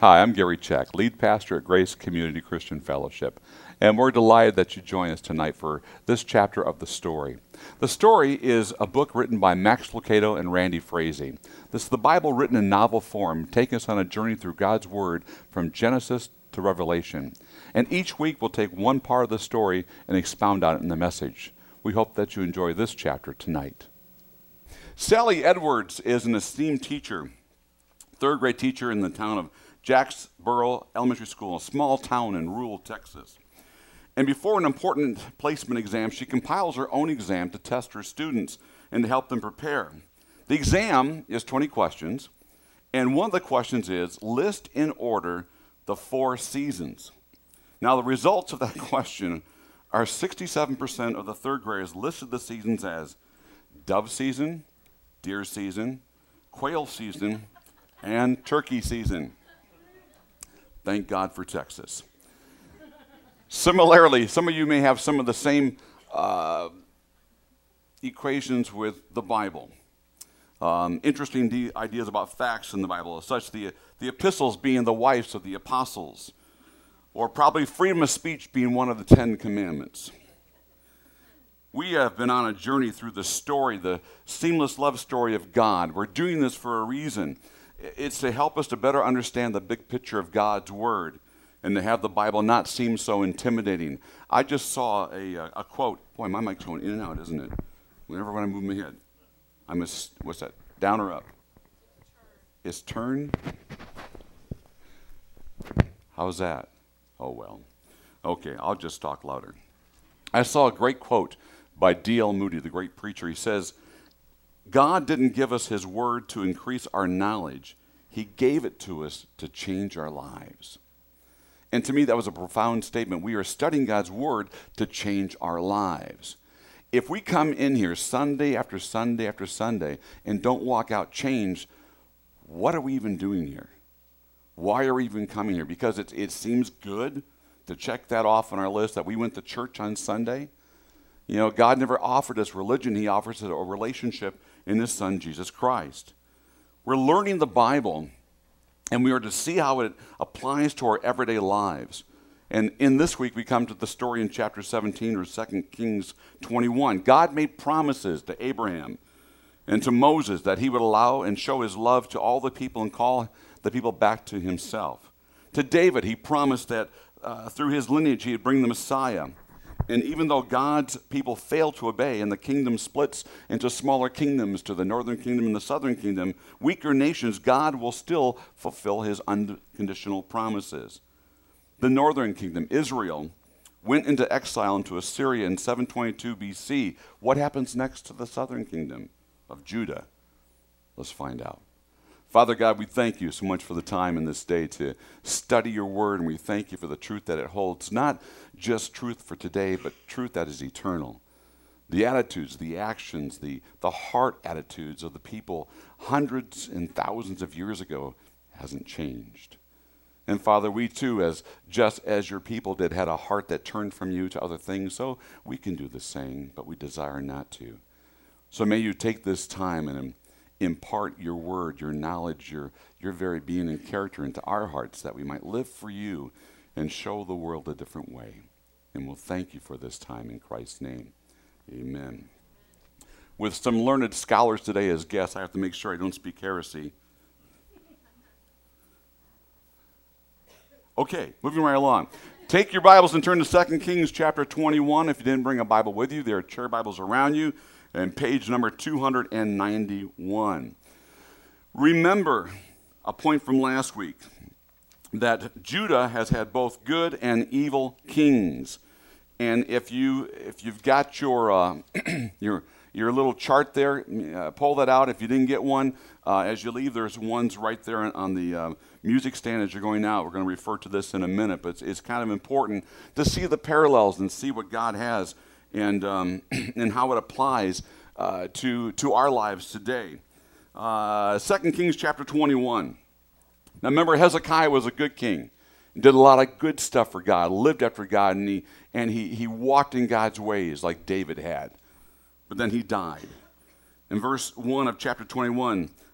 Hi, I'm Gary Check, lead pastor at Grace Community Christian Fellowship, and we're delighted that you join us tonight for this chapter of The Story. The Story is a book written by Max Lucado and Randy Frazee. This is the Bible written in novel form, taking us on a journey through God's Word from Genesis to Revelation. And each week we'll take one part of the story and expound on it in the message. We hope that you enjoy this chapter tonight. Sally Edwards is an esteemed teacher, third grade teacher in the town of Jacksboro Elementary School, a small town in rural Texas. And before an important placement exam, she compiles her own exam to test her students and to help them prepare. The exam is 20 questions, and one of the questions is, list in order the 4 seasons. Now, the results of that question are 67% of the third graders listed the seasons as dove season, deer season, quail season, and turkey season. Thank God for Texas. Similarly, some of you may have some of the same equations with the Bible. Interesting ideas about facts in the Bible, such the epistles being the wives of the apostles, or probably freedom of speech being one of the 10 commandments. We have been on a journey through the story, the seamless love story of God. We're doing this for a reason. It's to help us to better understand the big picture of God's Word and to have the Bible not seem so intimidating. I just saw a quote. Boy, my mic's going in and out, isn't it? Whenever when I move my head. What's that, down or up? It's turn. How's that? Oh, well. Okay, I'll just talk louder. I saw a great quote by D.L. Moody, the great preacher. He says, God didn't give us his word to increase our knowledge. He gave it to us to change our lives. And to me, that was a profound statement. We are studying God's word to change our lives. If we come in here Sunday after Sunday after Sunday and don't walk out changed, what are we even doing here? Why are we even coming here? Because it seems good to check that off on our list that we went to church on Sunday. You know, God never offered us religion. He offers us a relationship in his Son, Jesus Christ. We're learning the Bible, and we are to see how it applies to our everyday lives. And in this week, we come to the story in chapter 17 or 2 Kings 21. God made promises to Abraham and to Moses that he would allow and show his love to all the people and call the people back to himself. To David, he promised that through his lineage, he would bring the Messiah. And even though God's people fail to obey and the kingdom splits into smaller kingdoms to the northern kingdom and the southern kingdom, weaker nations, God will still fulfill his unconditional promises. The northern kingdom, Israel, went into exile into Assyria in 722 BC. What happens next to the southern kingdom of Judah? Let's find out. Father God, we thank you so much for the time in this day to study your word, and we thank you for the truth that it holds, not just truth for today, but truth that is eternal. The attitudes, the actions, the heart attitudes of the people hundreds and thousands of years ago hasn't changed. And Father, we too, just as your people did, had a heart that turned from you to other things, so we can do the same, but we desire not to. So may you take this time and impart your word, your knowledge, your very being and character into our hearts, that we might live for you and show the world a different way. And we'll thank you for this time in Christ's name. Amen. With some learned scholars today as guests, I have to make sure I don't speak heresy. Okay, moving right along. Take your Bibles and turn to 2 Kings chapter 21. If you didn't bring a Bible with you, there are chair Bibles around you, and page number 291. Remember a point from last week, that Judah has had both good and evil kings. And if you've got your your little chart there, pull that out. If you didn't get one, as you leave, there's ones right there on the music stand as you're going out. We're going to refer to this in a minute, but it's kind of important to see the parallels and see what God has and how it applies to our lives today. 2 Kings chapter 21. Now remember, Hezekiah was a good king. He did a lot of good stuff for God, lived after God, and he walked in God's ways like David had. But then he died. In verse 1 of chapter 21,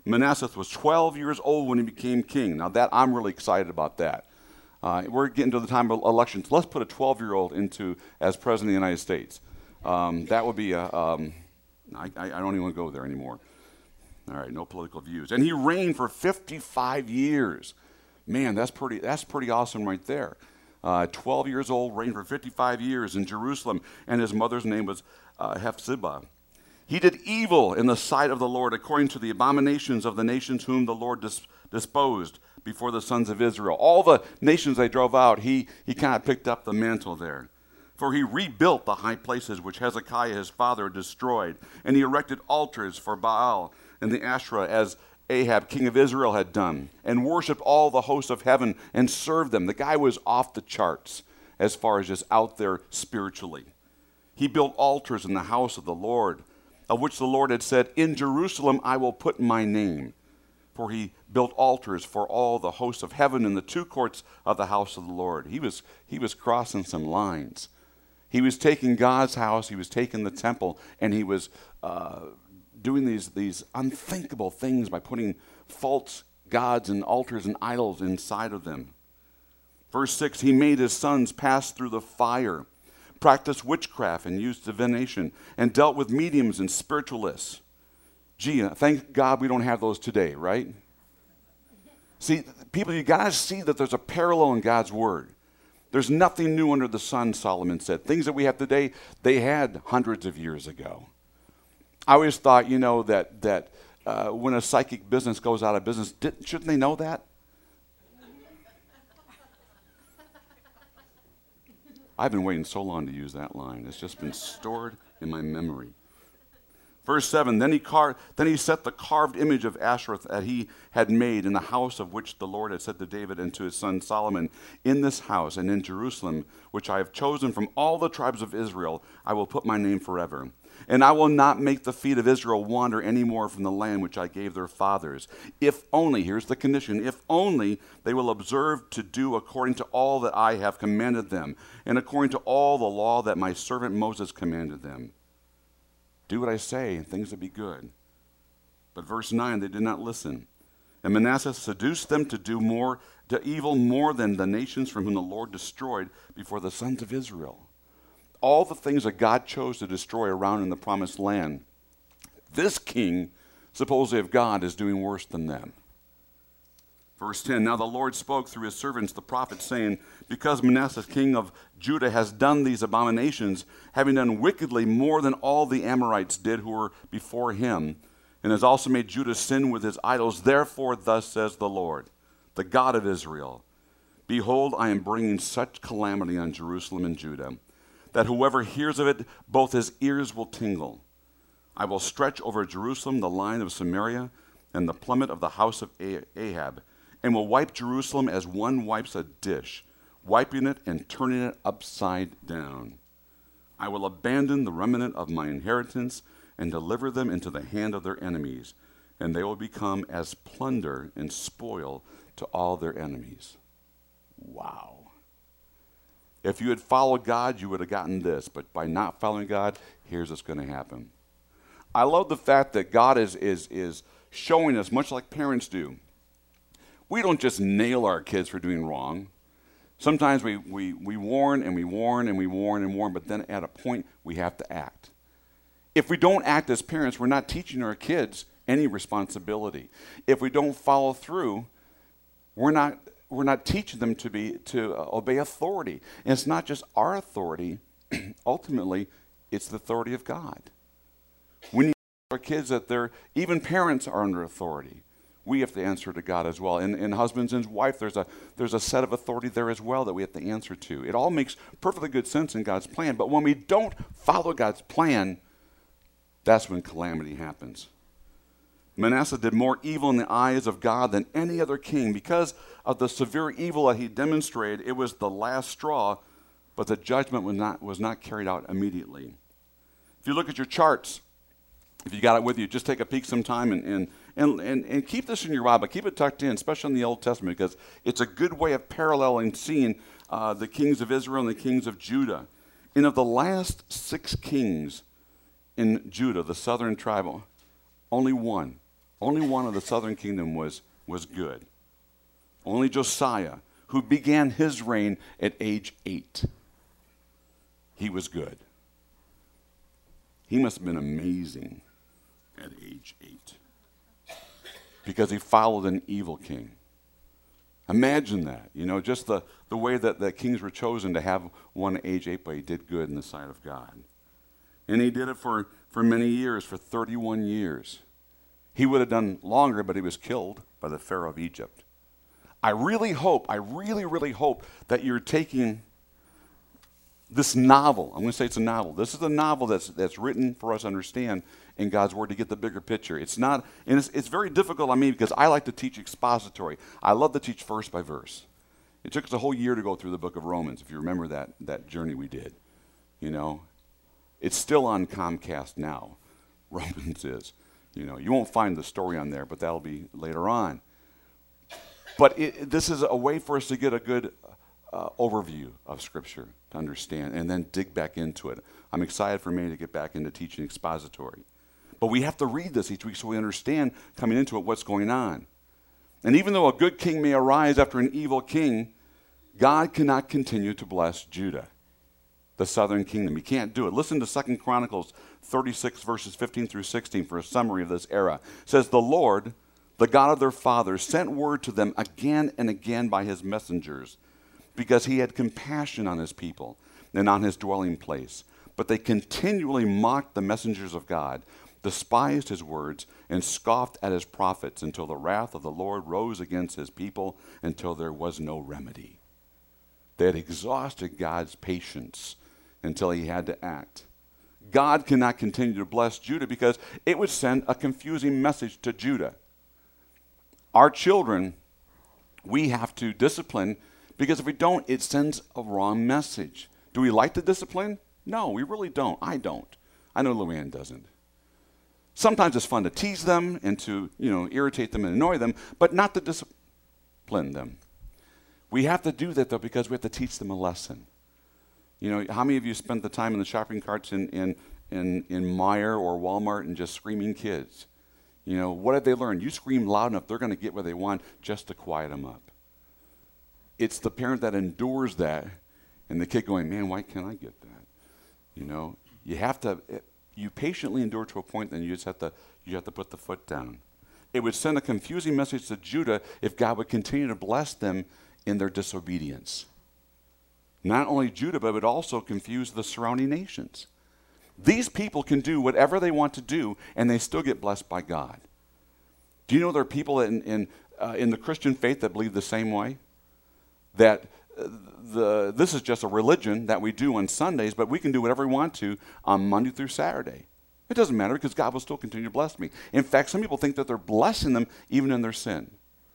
Manasseh was 12 years old when he became king. Now that I'm really excited about that. We're getting to the time of elections. Let's put a 12-year-old into as president of the United States. That would be I don't even want to go there anymore. All right, no political views. And he reigned for 55 years. Man, that's pretty awesome right there. 12 years old, reigned for 55 years in Jerusalem, and his mother's name was Hephzibah. He did evil in the sight of the Lord according to the abominations of the nations whom the Lord disposed before the sons of Israel. All the nations they drove out, he kind of picked up the mantle there. For he rebuilt the high places which Hezekiah his father destroyed, and he erected altars for Baal and the Asherah as Ahab, king of Israel, had done, and worshipped all the hosts of heaven and served them. The guy was off the charts as far as just out there spiritually. He built altars in the house of the Lord, of which the Lord had said, in Jerusalem I will put my name. For he built altars for all the hosts of heaven in the two courts of the house of the Lord. He was crossing some lines. He was taking God's house, he was taking the temple, and he was doing these unthinkable things by putting false gods and altars and idols inside of them. Verse 6, he made his sons pass through the fire, practiced witchcraft and used divination, and dealt with mediums and spiritualists. Gee, thank God we don't have those today, right? See, people, you got to see that there's a parallel in God's word. There's nothing new under the sun, Solomon said. Things that we have today, they had hundreds of years ago. I always thought, that when a psychic business goes out of business, shouldn't they know that? I've been waiting so long to use that line. It's just been stored in my memory. Verse 7, then he set the carved image of Asherah that he had made in the house of which the Lord had said to David and to his son Solomon, in this house and in Jerusalem, which I have chosen from all the tribes of Israel, I will put my name forever. And I will not make the feet of Israel wander any more from the land which I gave their fathers. If only, here's the condition, if only they will observe to do according to all that I have commanded them, and according to all the law that my servant Moses commanded them. Do what I say, and things will be good. But verse 9, they did not listen. And Manasseh seduced them to do evil more than the nations from whom the Lord destroyed before the sons of Israel. All the things that God chose to destroy around in the promised land, this king, supposedly of God, is doing worse than them. Verse 10, now the Lord spoke through his servants, the prophets, saying, because Manasseh, king of Judah, has done these abominations, having done wickedly more than all the Amorites did who were before him, and has also made Judah sin with his idols, therefore thus says the Lord, the God of Israel, behold, I am bringing such calamity on Jerusalem and Judah, that whoever hears of it, both his ears will tingle. I will stretch over Jerusalem the line of Samaria and the plummet of the house of Ahab, and will wipe Jerusalem as one wipes a dish, wiping it and turning it upside down. I will abandon the remnant of my inheritance and deliver them into the hand of their enemies, and they will become as plunder and spoil to all their enemies. Wow. If you had followed God, you would have gotten this, but by not following God, here's what's going to happen. I love the fact that God is showing us, much like parents do. We don't just nail our kids for doing wrong. Sometimes we warn and we warn and we warn and warn, but then at a point we have to act. If we don't act as parents, we're not teaching our kids any responsibility. If we don't follow through, we're not teaching them to obey authority. And it's not just our authority. Ultimately, it's the authority of God. We need our kids that even parents are under authority. We have to answer to God as well. And husbands and wife, there's a set of authority there as well that we have to answer to. It all makes perfectly good sense in God's plan. But when we don't follow God's plan, that's when calamity happens. Manasseh did more evil in the eyes of God than any other king. Because of the severe evil that he demonstrated, it was the last straw, but the judgment was not carried out immediately. If you look at your charts, if you got it with you, just take a peek sometime and keep this in your Bible. Keep it tucked in, especially in the Old Testament, because it's a good way of paralleling seeing the kings of Israel and the kings of Judah. And of the last 6 kings in Judah, the southern tribe, only one Only one of the southern kingdom was good. Only Josiah, who began his reign at age 8, he was good. He must have been amazing at age 8 because he followed an evil king. Imagine that, just the way that kings were chosen to have one at age 8, but he did good in the sight of God. And he did it for many years, for 31 years. He would have done longer, but he was killed by the Pharaoh of Egypt. I really hope that you're taking this novel. I'm going to say it's a novel. This is a novel that's written for us to understand in God's Word to get the bigger picture. It's not, and it's very difficult on me because I like to teach expository. I love to teach verse by verse. It took us a whole year to go through the book of Romans, if you remember that journey we did. It's still on Comcast now. Romans is. You won't find the story on there, but that'll be later on. But this is a way for us to get a good overview of Scripture to understand and then dig back into it. I'm excited for me to get back into teaching expository. But we have to read this each week so we understand coming into it what's going on. And even though a good king may arise after an evil king, God cannot continue to bless Judah, the southern kingdom. He can't do it. Listen to 2 Chronicles 36, verses 15 through 16 for a summary of this era. It says, "The Lord, the God of their fathers, sent word to them again and again by his messengers, because he had compassion on his people and on his dwelling place. But they continually mocked the messengers of God, despised his words, and scoffed at his prophets until the wrath of the Lord rose against his people until there was no remedy." They had exhausted God's patience until he had to act. God cannot continue to bless Judah because it would send a confusing message to Judah. Our children, we have to discipline because if we don't, it sends a wrong message. Do we like to discipline? No, we really don't. I don't. I know Luann doesn't. Sometimes it's fun to tease them and to, irritate them and annoy them, but not to discipline them. We have to do that, though, because we have to teach them a lesson. How many of you spent the time in the shopping carts in Meijer or Walmart and just screaming kids? What have they learned? You scream loud enough, they're going to get what they want just to quiet them up. It's the parent that endures that and the kid going, man, why can't I get that? You have to, you patiently endure to a point, then you have to put the foot down. It would send a confusing message to Judah if God would continue to bless them in their disobedience. Not only Judah, but it would also confuse the surrounding nations. These people can do whatever they want to do, and they still get blessed by God. Do you know there are people in the Christian faith that believe the same way? That this is just a religion that we do on Sundays, but we can do whatever we want to on Monday through Saturday. It doesn't matter because God will still continue to bless me. In fact, some people think that they're blessing them even in their sin.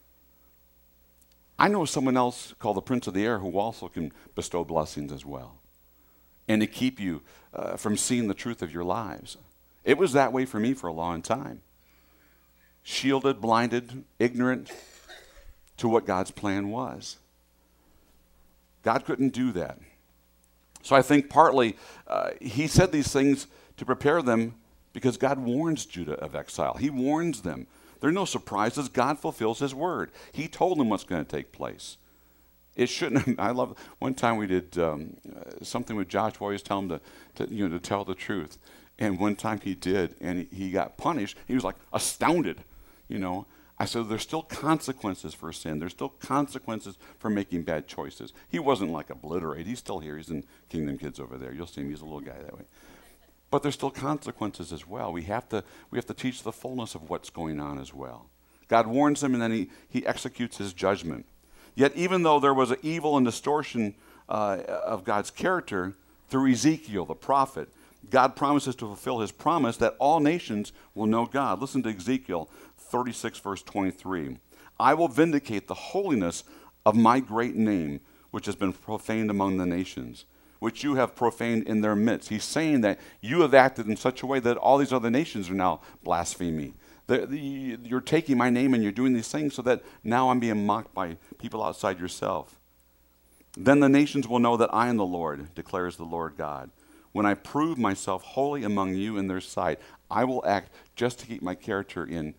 I know someone else called the Prince of the Air who also can bestow blessings as well and to keep you from seeing the truth of your lives. It was that way for me for a long time. Shielded, blinded, ignorant to what God's plan was. God couldn't do that. So I think partly he said these things to prepare them because God warns Judah of exile. He warns them. There are no surprises. God fulfills his word. He told them what's going to take place. It shouldn't. I love. One time we did something with Josh. We always tell him to tell the truth. And one time he did, and he got punished. He was like astounded. I said there's still consequences for sin. There's still consequences for making bad choices. He wasn't like obliterated. He's still here. He's in Kingdom Kids over there. You'll see him. He's a little guy that way. But there's still consequences as well. We have to teach the fullness of what's going on as well. God warns them, and then he executes his judgment. Yet even though there was an evil and distortion of God's character through Ezekiel, the prophet, God promises to fulfill his promise that all nations will know God. Listen to Ezekiel 36, verse 23. "I will vindicate the holiness of my great name, which has been profaned among the nations, which you have profaned in their midst." He's saying that you have acted in such a way that all these other nations are now blaspheming. You're taking my name and you're doing these things so that now I'm being mocked by people outside yourself. "Then the nations will know that I am the Lord, declares the Lord God. When I prove myself holy among you in their sight, I will act just to keep my character in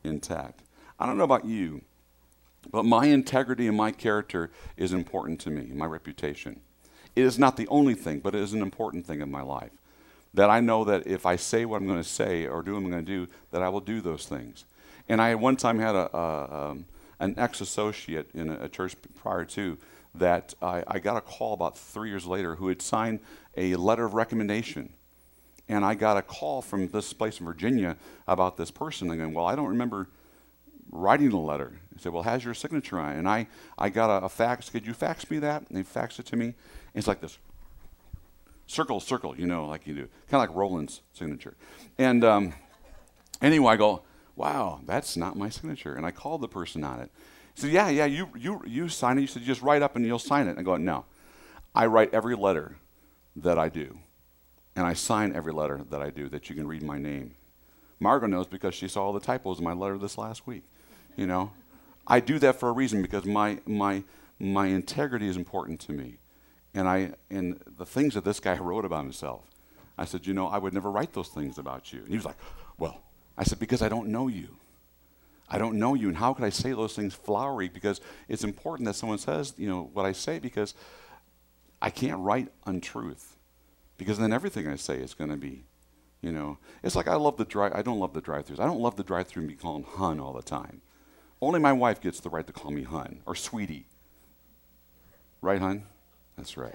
intact. I don't know about you, but my integrity and my character is important to me, my reputation. It is not the only thing, but it is an important thing in my life. That I know that if I say what I'm going to say or do what I'm going to do, that I will do those things. And I one time had an ex-associate in a church prior to that I got a call about 3 years later who had signed a letter of recommendation. And I got a call from this place in Virginia about this person. And going, well, I don't remember writing the letter. He said, well, has your signature on it? And I got a fax. Could you fax me that? And they faxed it to me. And it's like this. Circle, circle, like you do. Kind of like Roland's signature. And anyway, I go, wow, that's not my signature. And I called the person on it. He said, yeah, you sign it. You said, just write up and you'll sign it. And I go, no. I write every letter that I do. And I sign every letter that I do that you can read my name. Margot knows because she saw all the typos in my letter this last week. I do that for a reason because my integrity is important to me. And the things that this guy wrote about himself, I said, I would never write those things about you. And he was like, well, I said, because I don't know you. I don't know you, and how could I say those things flowery? Because it's important that someone says, what I say, because I can't write untruth. Because then everything I say is going to be, It's like I don't love the drive-thrus. I don't love the drive-thru and be called hun all the time. Only my wife gets the right to call me hun or sweetie. Right, hun? That's right.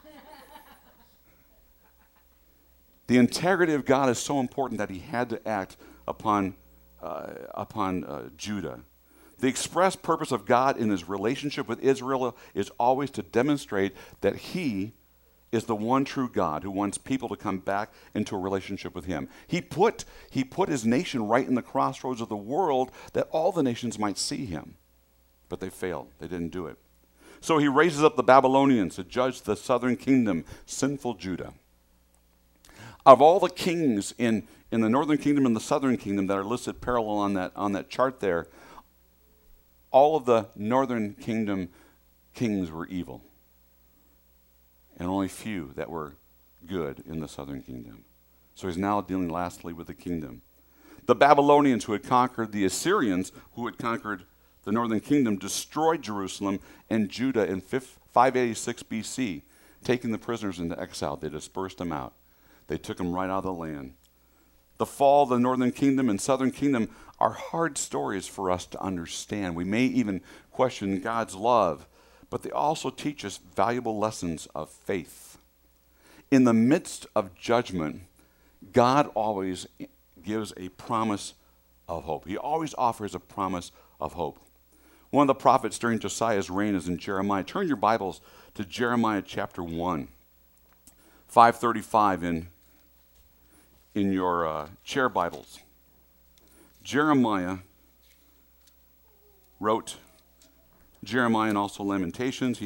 The integrity of God is so important that he had to act upon Judah. The express purpose of God in his relationship with Israel is always to demonstrate that he is the one true God who wants people to come back into a relationship with him. He put his nation right in the crossroads of the world that all the nations might see him. But they failed. They didn't do it. So he raises up the Babylonians to judge the southern kingdom, sinful Judah. Of all the kings in the northern kingdom and the southern kingdom that are listed parallel on that chart there, all of the northern kingdom kings were evil. And only few that were good in the southern kingdom. So he's now dealing lastly with the kingdom. The Babylonians who had conquered the Assyrians, who had conquered the northern kingdom, destroyed Jerusalem and Judah in 586 BC, taking the prisoners into exile. They dispersed them out. They took them right out of the land. The fall of the northern kingdom and southern kingdom are hard stories for us to understand. We may even question God's love, but they also teach us valuable lessons of faith. In the midst of judgment, God always gives a promise of hope. He always offers a promise of hope. One of the prophets during Josiah's reign is in Jeremiah. Turn your Bibles to Jeremiah chapter 1, 535 in your chair Bibles. Jeremiah wrote Jeremiah and also Lamentations.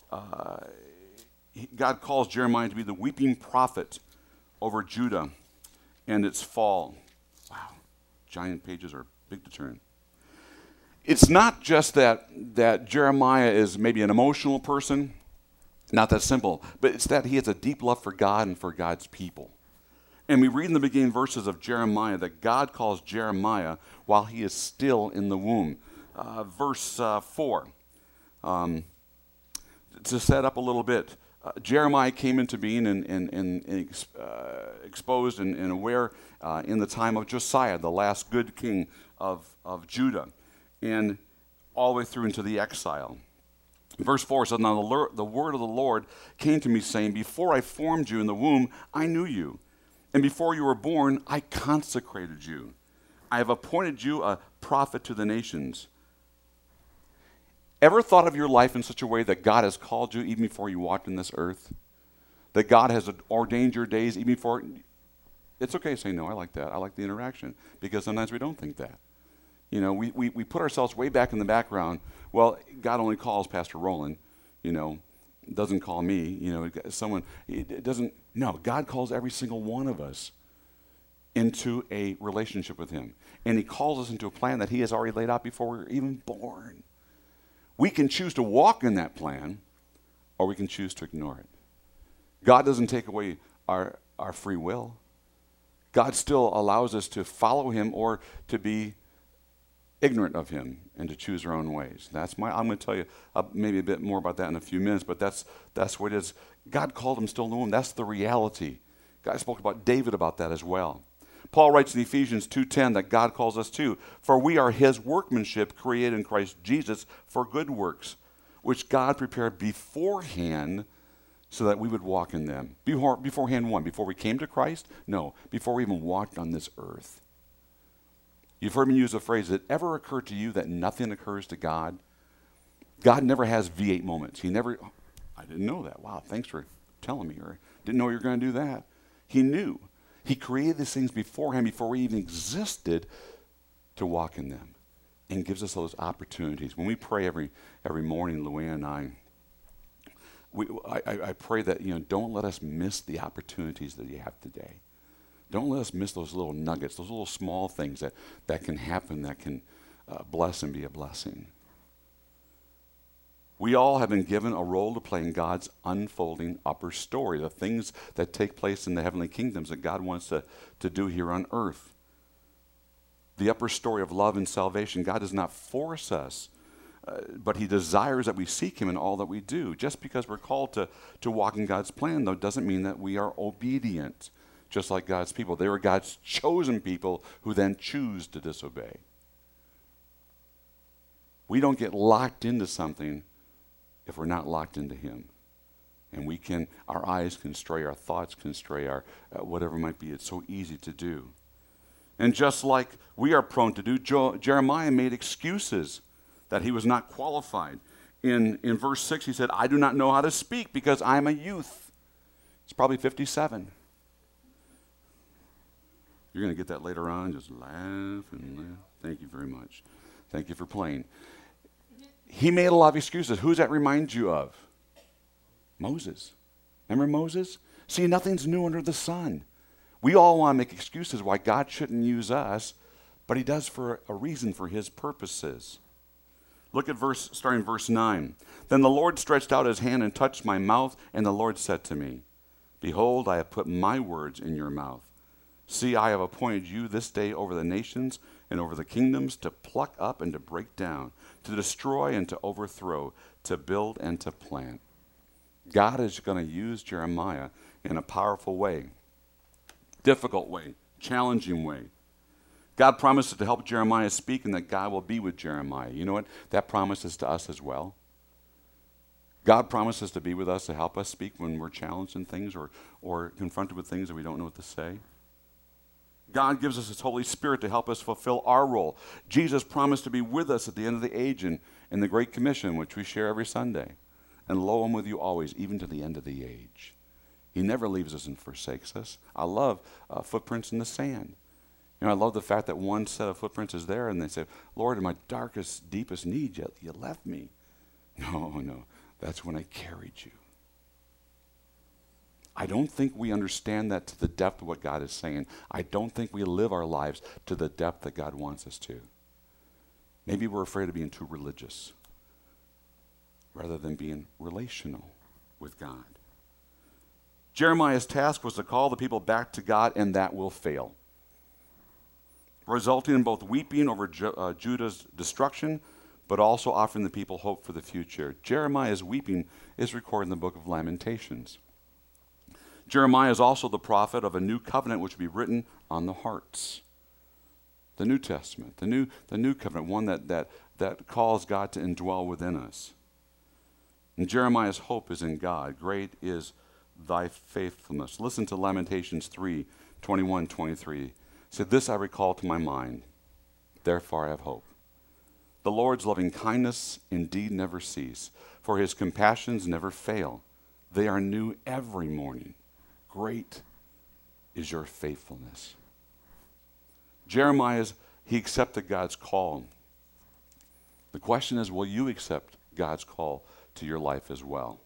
God calls Jeremiah to be the weeping prophet over Judah and its fall. Wow, giant pages are big to turn. It's not just that Jeremiah is maybe an emotional person, not that simple, but it's that he has a deep love for God and for God's people. And we read in the beginning verses of Jeremiah that God calls Jeremiah while he is still in the womb. Verse 4, to set up a little bit, Jeremiah came into being and exposed and aware in the time of Josiah, the last good king of Judah, and all the way through into the exile. Verse 4 says, now the word of the Lord came to me, saying, before I formed you in the womb, I knew you. And before you were born, I consecrated you. I have appointed you a prophet to the nations. Ever thought of your life in such a way that God has called you even before you walked in this earth? That God has ordained your days even before? It's okay to say, no, I like that. I like the interaction. Because sometimes we don't think that. We put ourselves way back in the background. Well, God only calls Pastor Roland, doesn't call me, it doesn't, no, God calls every single one of us into a relationship with him. And he calls us into a plan that he has already laid out before we were even born. We can choose to walk in that plan, or we can choose to ignore it. God doesn't take away our free will. God still allows us to follow him or to be ignorant of him and to choose their own ways. I'm going to tell you maybe a bit more about that in a few minutes, but that's what it is. God called him still in the womb. That's the reality. God spoke about David about that as well. Paul writes in Ephesians 2:10 that God calls us too, for we are his workmanship created in Christ Jesus for good works, which God prepared beforehand so that we would walk in them. Beforehand, before we came to Christ? No, before we even walked on this earth. You've heard me use the phrase, did it ever occur to you that nothing occurs to God? God never has V8 moments. He never, oh, I didn't know that. Wow, thanks for telling me. Or didn't know you were going to do that. He knew. He created these things beforehand, before we even existed, to walk in them, and gives us those opportunities. When we pray every morning, Luann and I pray that, don't let us miss the opportunities that you have today. Don't let us miss those little nuggets, those little small things that can happen, that can bless and be a blessing. We all have been given a role to play in God's unfolding upper story, the things that take place in the heavenly kingdoms that God wants to do here on earth. The upper story of love and salvation. God does not force us, but he desires that we seek him in all that we do. Just because we're called to walk in God's plan, though, doesn't mean that we are obedient, just like God's people. They were God's chosen people who then choose to disobey. We don't get locked into something if we're not locked into him. And our eyes can stray, our thoughts can stray, our whatever might be. It's so easy to do. And just like we are prone to do, Jeremiah made excuses that he was not qualified. In verse 6, he said, I do not know how to speak because I am a youth. It's probably 57. You're going to get that later on. Just laugh and laugh. Thank you very much. Thank you for playing. He made a lot of excuses. Who does that remind you of? Moses. Remember Moses? See, nothing's new under the sun. We all want to make excuses why God shouldn't use us, but he does for a reason, for his purposes. Look at starting verse 9. Then the Lord stretched out his hand and touched my mouth, and the Lord said to me, Behold, I have put my words in your mouth. See, I have appointed you this day over the nations and over the kingdoms, to pluck up and to break down, to destroy and to overthrow, to build and to plant. God is going to use Jeremiah in a powerful way, difficult way, challenging way. God promises to help Jeremiah speak, and that God will be with Jeremiah. You know what? That promise is to us as well. God promises to be with us, to help us speak when we're challenged in things or confronted with things that we don't know what to say. God gives us his Holy Spirit to help us fulfill our role. Jesus promised to be with us at the end of the age in the Great Commission, which we share every Sunday. And lo, I'm with you always, even to the end of the age. He never leaves us and forsakes us. I love footprints in the sand. I love the fact that one set of footprints is there, and they say, Lord, in my darkest, deepest need, you left me. No, that's when I carried you. I don't think we understand that to the depth of what God is saying. I don't think we live our lives to the depth that God wants us to. Maybe we're afraid of being too religious rather than being relational with God. Jeremiah's task was to call the people back to God, and that will fail, resulting in both weeping over Judah's destruction, but also offering the people hope for the future. Jeremiah's weeping is recorded in the book of Lamentations. Jeremiah is also the prophet of a new covenant which will be written on the hearts. The New Testament, the new covenant, one that calls God to indwell within us. And Jeremiah's hope is in God. Great is thy faithfulness. Listen to Lamentations 3:21-23. It said, This I recall to my mind, therefore I have hope. The Lord's loving kindness indeed never cease, for his compassions never fail. They are new every morning. Great is your faithfulness. Jeremiah, he accepted God's call. The question is, will you accept God's call to your life as well?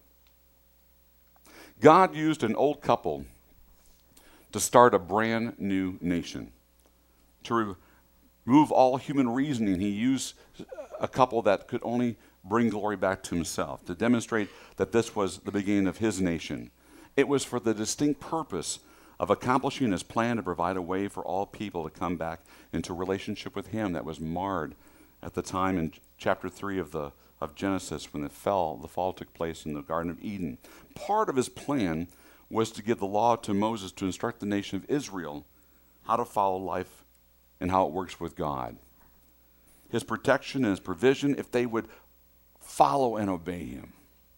God used an old couple to start a brand new nation. To remove all human reasoning, he used a couple that could only bring glory back to himself, to demonstrate that this was the beginning of his nation. It was for the distinct purpose of accomplishing his plan to provide a way for all people to come back into relationship with him that was marred at the time in chapter 3 of Genesis when the fall took place in the Garden of Eden. Part of his plan was to give the law to Moses to instruct the nation of Israel how to follow life and how it works with God. His protection and his provision if they would follow and obey him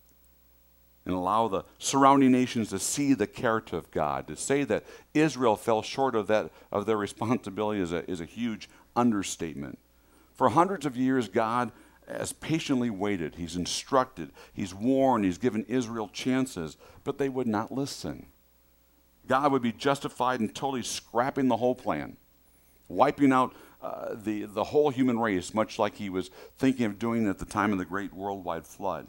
and allow the surrounding nations to see the character of God. To say that Israel fell short of their responsibility is a huge understatement. For hundreds of years, God has patiently waited. He's instructed, he's warned, he's given Israel chances, but they would not listen. God would be justified in totally scrapping the whole plan, wiping out the whole human race, much like he was thinking of doing at the time of the great worldwide flood.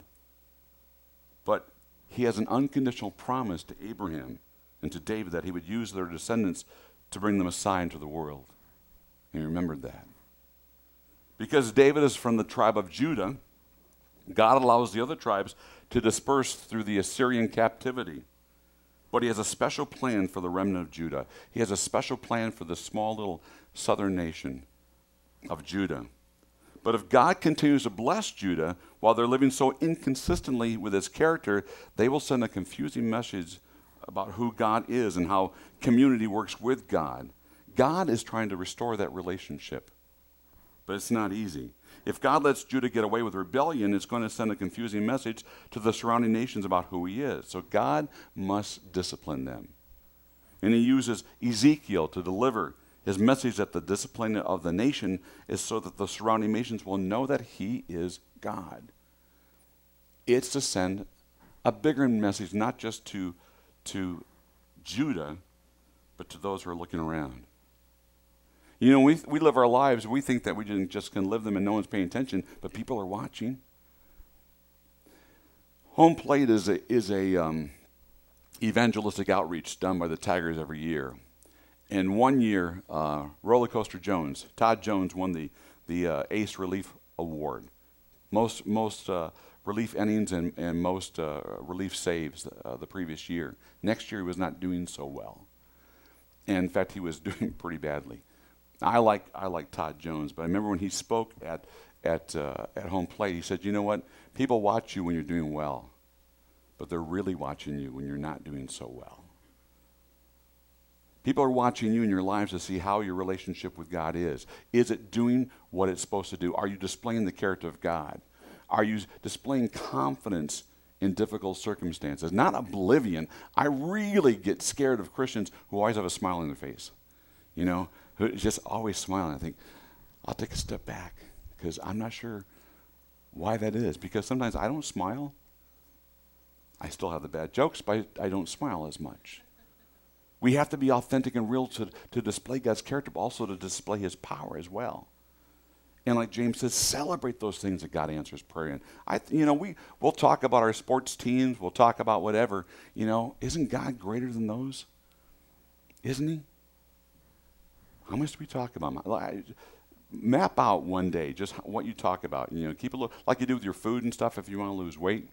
But he has an unconditional promise to Abraham and to David that he would use their descendants to bring the Messiah into the world. And he remembered that. Because David is from the tribe of Judah, God allows the other tribes to disperse through the Assyrian captivity. But he has a special plan for the remnant of Judah. He has a special plan for the small little southern nation of Judah. But if God continues to bless Judah while they're living so inconsistently with his character, they will send a confusing message about who God is and how community works with God. God is trying to restore that relationship, but it's not easy. If God lets Judah get away with rebellion, it's going to send a confusing message to the surrounding nations about who he is. So God must discipline them. And he uses Ezekiel to deliver his message that the discipline of the nation is so that the surrounding nations will know that he is God. It's to send a bigger message, not just to Judah, but to those who are looking around. You know, we live our lives, we think that we just can live them and no one's paying attention, but people are watching. Home Plate is a evangelistic outreach done by the Tigers every year. And one year, Roller Coaster Jones, Todd Jones, won the Ace Relief Award. Most relief innings and most relief saves the previous year. Next year, he was not doing so well. And in fact, he was doing pretty badly. I like Todd Jones, but I remember when he spoke at Home Plate, he said, you know what? People watch you when you're doing well, but they're really watching you when you're not doing so well. People are watching you in your lives to see how your relationship with God is. Is it doing what it's supposed to do? Are you displaying the character of God? Are you displaying confidence in difficult circumstances? Not oblivion. I really get scared of Christians who always have a smile on their face. You know, who's just always smiling. I think, I'll take a step back because I'm not sure why that is. Because sometimes I don't smile. I still have the bad jokes, but I don't smile as much. We have to be authentic and real to display God's character, but also to display his power as well. And like James says, celebrate those things that God answers prayer in. We'll talk about our sports teams. We'll talk about whatever. You know, isn't God greater than those? Isn't he? How much do we talk about? Map out one day just what you talk about. You know, keep a look like you do with your food and stuff if you want to lose weight.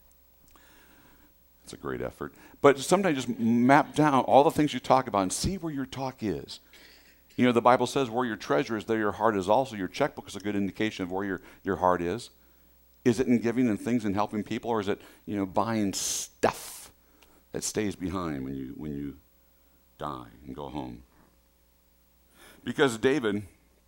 It's a great effort. But sometimes just map down all the things you talk about and see where your talk is. You know, the Bible says where your treasure is, there your heart is also. Your checkbook is a good indication of where your heart is. Is it in giving and things and helping people, or is it, buying stuff that stays behind when you die and go home? Because David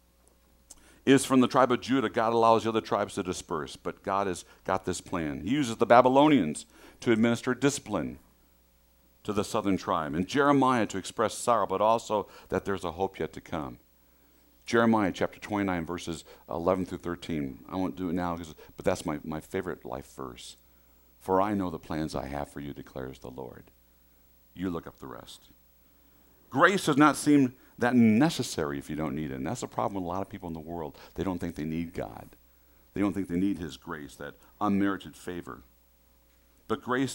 is from the tribe of Judah, God allows the other tribes to disperse, but God has got this plan. He uses the Babylonians to administer discipline to the southern tribe, and Jeremiah to express sorrow, but also that there's a hope yet to come. Jeremiah chapter 29, verses 11 through 13. I won't do it now, but that's my favorite life verse. For I know the plans I have for you, declares the Lord. You look up the rest. Grace does not seem that necessary if you don't need it. And that's the problem with a lot of people in the world. They don't think they need God. They don't think they need his grace, that unmerited favor. But grace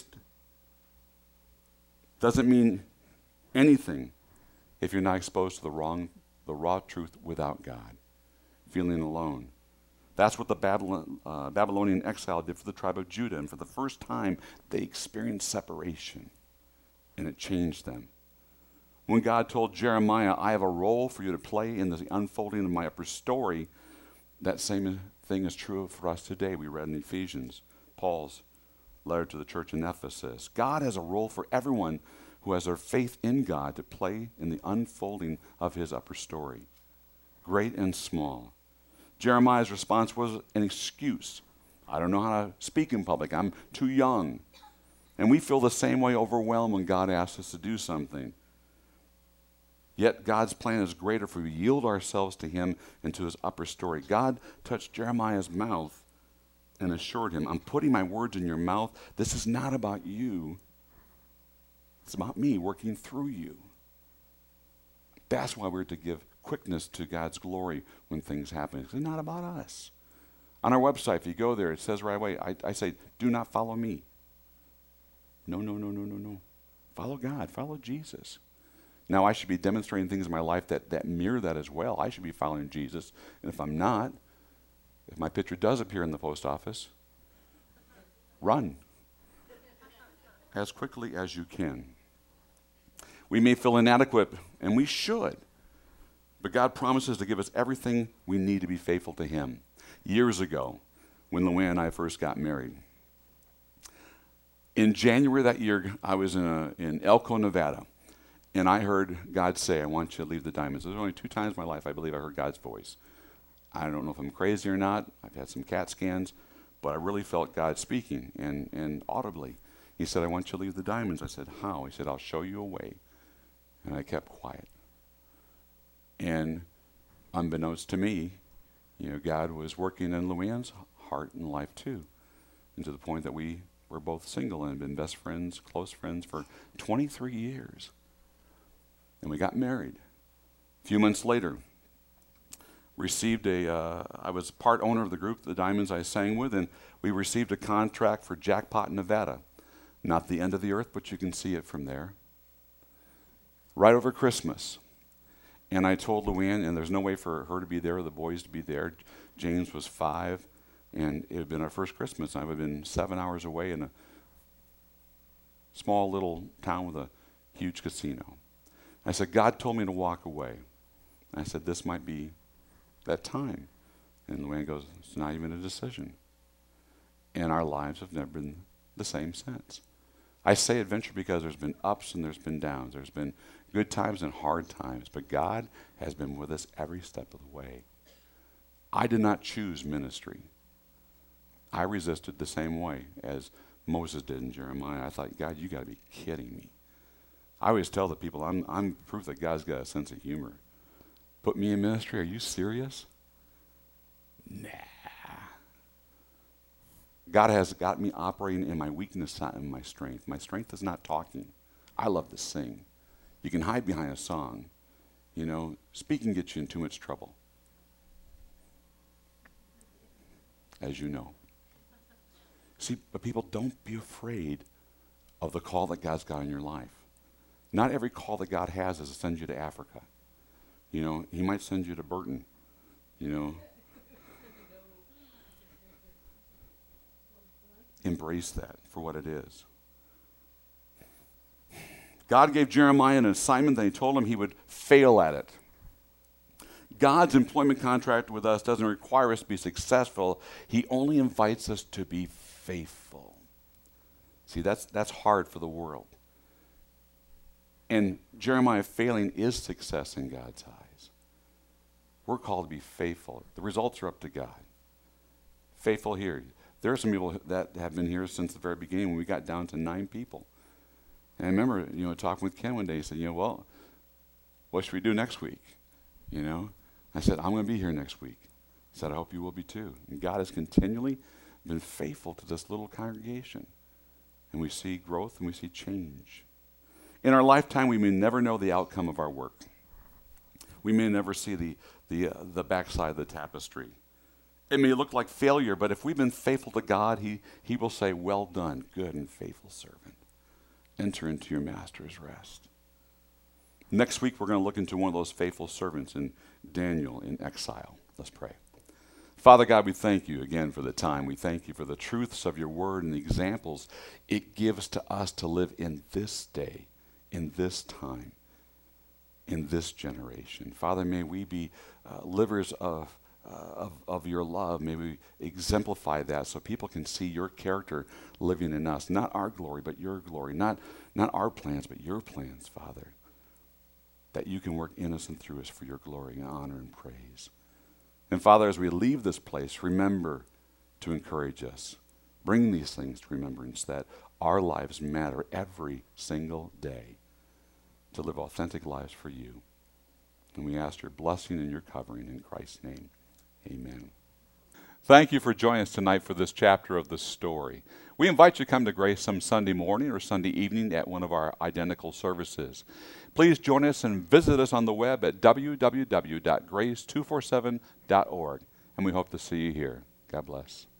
doesn't mean anything if you're not exposed to the raw truth without God, feeling alone. That's what the Babylonian exile did for the tribe of Judah. And for the first time, they experienced separation, and it changed them. When God told Jeremiah, I have a role for you to play in the unfolding of my upper story, That same thing is true for us today. We read in Ephesians, Paul's letter to the church in Ephesus. God has a role for everyone who has their faith in God to play in the unfolding of his upper story, great and small. Jeremiah's response was an excuse. I don't know how to speak in public. I'm too young. And we feel the same way, overwhelmed when God asks us to do something. Yet God's plan is greater if we yield ourselves to him and to his upper story. God touched Jeremiah's mouth and assured him, I'm putting my words in your mouth. This is not about you. It's about me working through you. That's why we're to give quickness to God's glory when things happen. It's not about us. On our website, if you go there, it says right away, I say, do not follow me. No. Follow God. Follow Jesus. Now, I should be demonstrating things in my life that mirror that as well. I should be following Jesus. And if I'm not, if my picture does appear in the post office, run as quickly as you can. We may feel inadequate, and we should, but God promises to give us everything we need to be faithful to him. Years ago, when Luann and I first got married, in January that year, I was in Elko, Nevada, and I heard God say, I want you to leave the Diamonds. There's only 2 times in my life I believe I heard God's voice. I don't know if I'm crazy or not. I've had some CAT scans, but I really felt God speaking and audibly. He said, I want you to leave the Diamonds. I said, how? He said, I'll show you a way. And I kept quiet. And unbeknownst to me, God was working in Luann's heart and life too, and to the point that we were both single and had been best friends, close friends for 23 years. And we got married. A few months later, I was part owner of the group, the Diamonds I sang with, and we received a contract for Jackpot, Nevada. Not the end of the earth, but you can see it from there. Right over Christmas. And I told Luann, and there's no way for her to be there or the boys to be there. James was 5, and it had been our first Christmas. I would have been 7 hours away in a small little town with a huge casino. I said, God told me to walk away. I said, this might be that time. And Luann goes, it's not even a decision. And our lives have never been the same since. I say adventure because there's been ups and there's been downs. There's been good times and hard times, but God has been with us every step of the way. I did not choose ministry. I resisted the same way as Moses did in Jeremiah. I thought, God, you got to be kidding me. I always tell the people, I'm proof that God's got a sense of humor. Put me in ministry? Are you serious? Nah. God has got me operating in my weakness, not in my strength. My strength is not talking. I love to sing. You can hide behind a song. Speaking gets you in too much trouble. As you know. See, but people, don't be afraid of the call that God's got in your life. Not every call that God has is to send you to Africa. He might send you to Burton. Embrace that for what it is. God gave Jeremiah an assignment, and he told him he would fail at it. God's employment contract with us doesn't require us to be successful. He only invites us to be faithful. See, that's hard for the world. And Jeremiah failing is success in God's eyes. We're called to be faithful. The results are up to God. Faithful here. There are some people that have been here since the very beginning when we got down to 9 people. And I remember, talking with Ken one day. He said, well, what should we do next week? I said, I'm going to be here next week. He said, I hope you will be too. And God has continually been faithful to this little congregation. And we see growth and we see change. In our lifetime, we may never know the outcome of our work. We may never see the backside of the tapestry. It may look like failure, but if we've been faithful to God, He will say, well done, good and faithful servant. Enter into your master's rest. Next week, we're going to look into one of those faithful servants in Daniel in exile. Let's pray. Father God, we thank you again for the time. We thank you for the truths of your word and the examples it gives to us to live in this day, in this time, in this generation. Father, may we be livers of of your love. May we exemplify that so people can see your character living in us. Not our glory, but your glory. Not our plans, but your plans, Father. That you can work in us and through us for your glory and honor and praise. And Father, as we leave this place, remember to encourage us. Bring these things to remembrance that our lives matter every single day to live authentic lives for you. And we ask your blessing and your covering in Christ's name. Amen. Thank you for joining us tonight for this chapter of the story. We invite you to come to Grace some Sunday morning or Sunday evening at one of our identical services. Please join us and visit us on the web at www.grace247.org. And we hope to see you here. God bless.